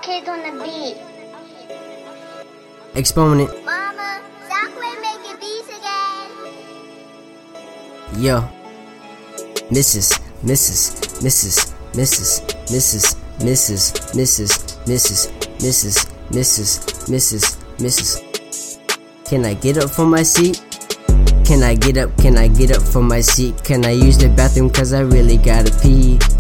Kids on the beat. Exponent. Mama, Zachary making beats again. Yo. Mrs. Can I get up from my seat? Can I get up from my seat? Can I use the bathroom cause I really gotta pee?